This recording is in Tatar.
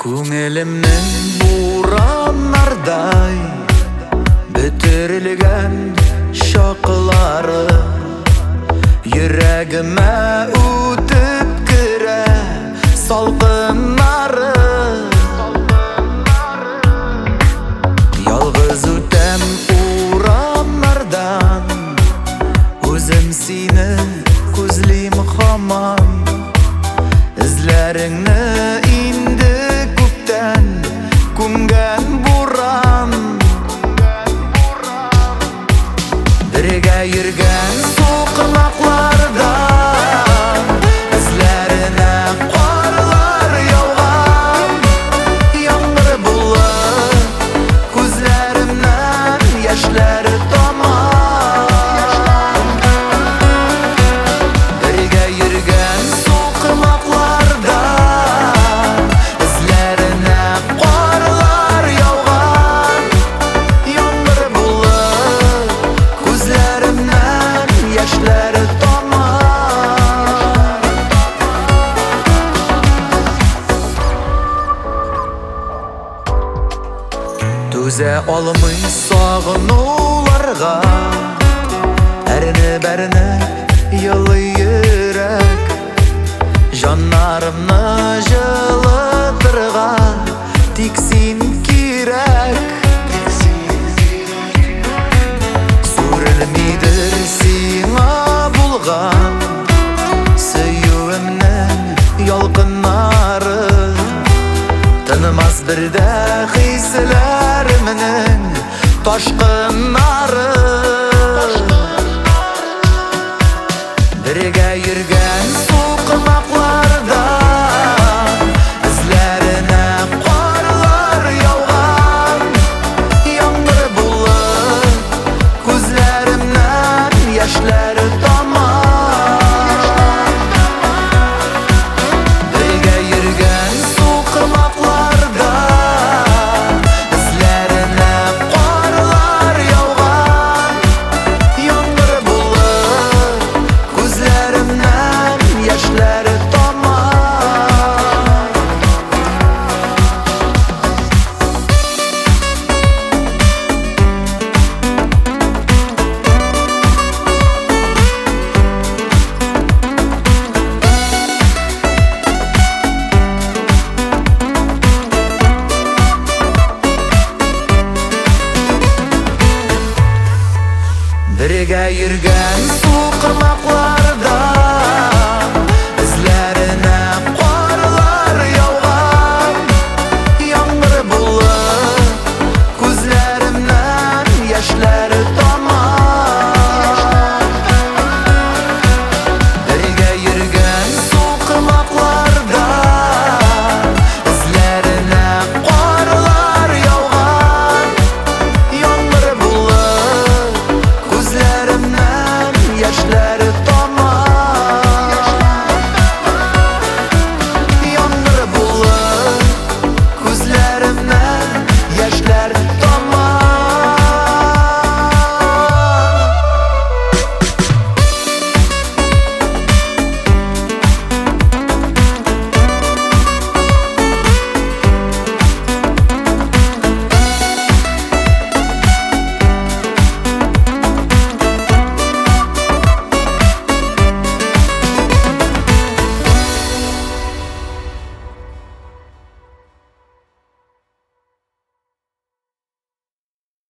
Күңелемнең бураннардай бөтерелгән шакылары йөрәгемә үтеп керә салкыннары. Ялгыз үтәм урамнардан, үзем сине күзлим һаман. Эзләреңне инде күптән күмгән буран, бергә йөргән сукмаклардан эзләренә карлар яуган. Яңгыр булып күзләремнән яшьләр тамам, бергә йөргән сукмаклардан эзләренә карлар яуган. Яңгыр булып күзләремнән яшьләр тамам. Түзә алмый сагынуларга, әрне-бәрне елый йөрәк. Жаннарымны жылытырга тик син кирәк. Сүрелмидер сиңа булган сөюемнең ялкыннары, тынмас бердә хисләремнең ташкыннары. Бергә йөргән сукмаклардан эзләренә карлар яуган. Яңгыр булып күзләремнән яшьләр тамам, бергә йөргән сукмаклардан эзләренә карлар яуган. Яңгыр булып күзләремнән яшьләр тамам. Бергә йөргән